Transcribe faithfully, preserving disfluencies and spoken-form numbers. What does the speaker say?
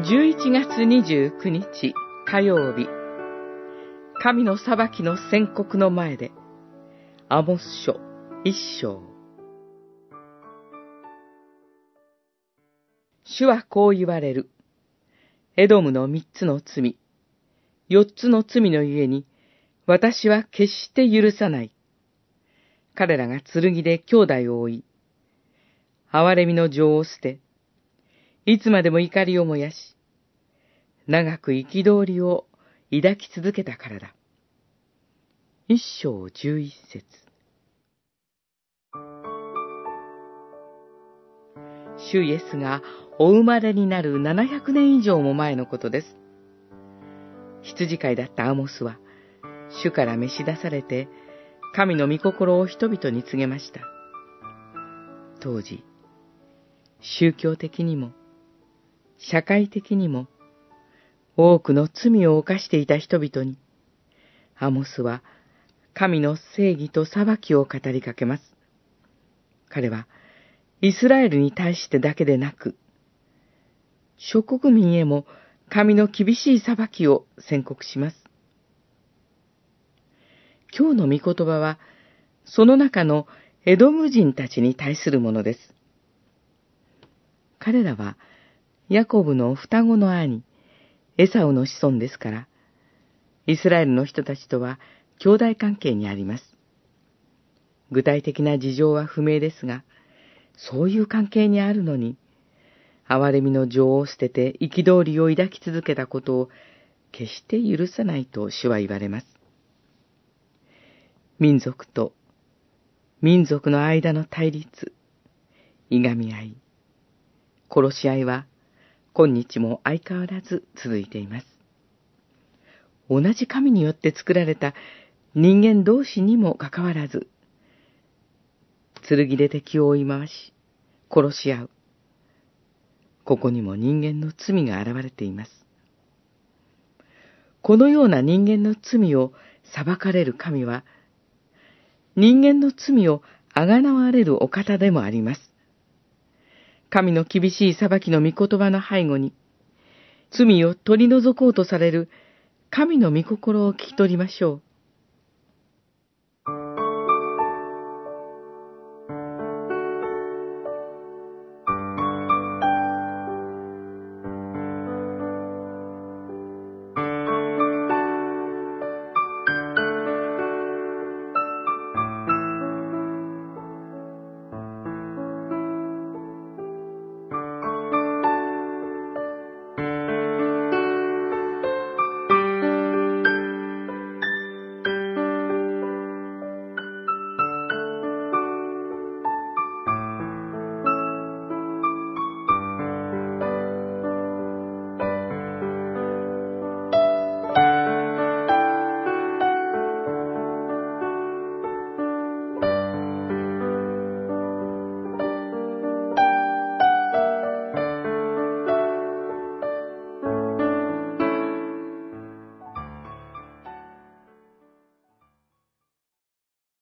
じゅういちがつにじゅうくにち火曜日、神の裁きの宣告の前で、アモス書一章。主はこう言われる。エドムの三つの罪、四つの罪のゆえに、私は決して許さない。彼らが剣で兄弟を追い、憐れみの情を捨て、いつまでも怒りを燃やし、長く憤りを抱き続けたからだ。一章十一節。主イエスがお生まれになるななひゃくねん以上も前のことです。羊飼いだったアモスは、主から召し出されて、神の御心を人々に告げました。当時、宗教的にも、社会的にも、多くの罪を犯していた人々に、アモスは神の正義と裁きを語りかけます。彼は、イスラエルに対してだけでなく、諸国民へも神の厳しい裁きを宣告します。今日の御言葉は、その中のエドム人たちに対するものです。彼らは、ヤコブの双子の兄、エサウの子孫ですから、イスラエルの人たちとは兄弟関係にあります。具体的な事情は不明ですが、そういう関係にあるのに、憐れみの情を捨てて憤りを抱き続けたことを決して許さないと主は言われます。民族と民族の間の対立、いがみ合い、殺し合いは今日も相変わらず続いています。同じ神によって作られた人間同士にもかかわらず、剣で敵を追い回し、殺し合う。ここにも人間の罪が現れています。このような人間の罪を裁かれる神は、人間の罪をあがなわれるお方でもあります。神の厳しい裁きの御言葉の背後に、罪を取り除こうとされる神の御心を聞き取りましょう。